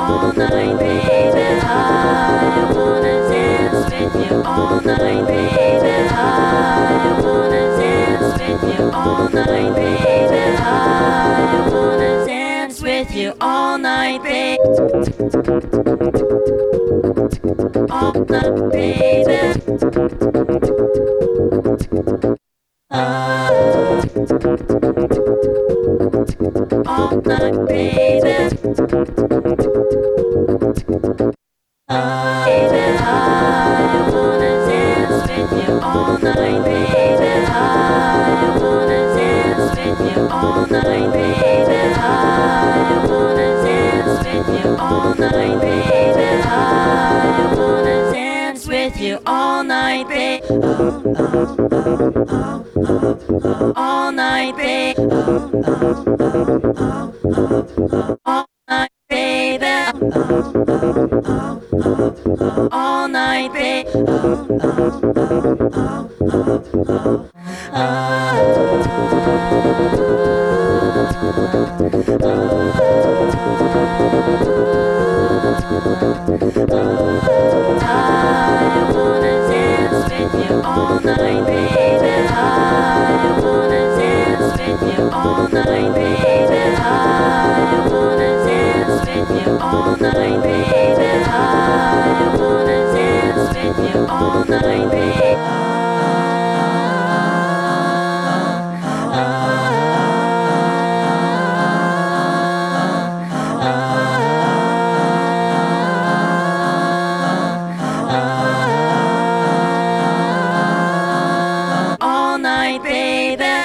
all night, baby. I wanna dance with you all night, baby. I wanna dance with you all night, baby. I wanna dance with you all night, baby. All night, baby. All night, baby. Baby, I wanna dance with you all night, baby. I wanna dance with you all night, baby. I wanna dance with you all night, baby. I wanna dance with you all night, baby. All night, baby. All night, baby. All night, baby. I wanna dance with you all night, baby. I wanna dance with you all night, baby. I wanna dance with you all night, baby. I wanna dance with you all night, baby.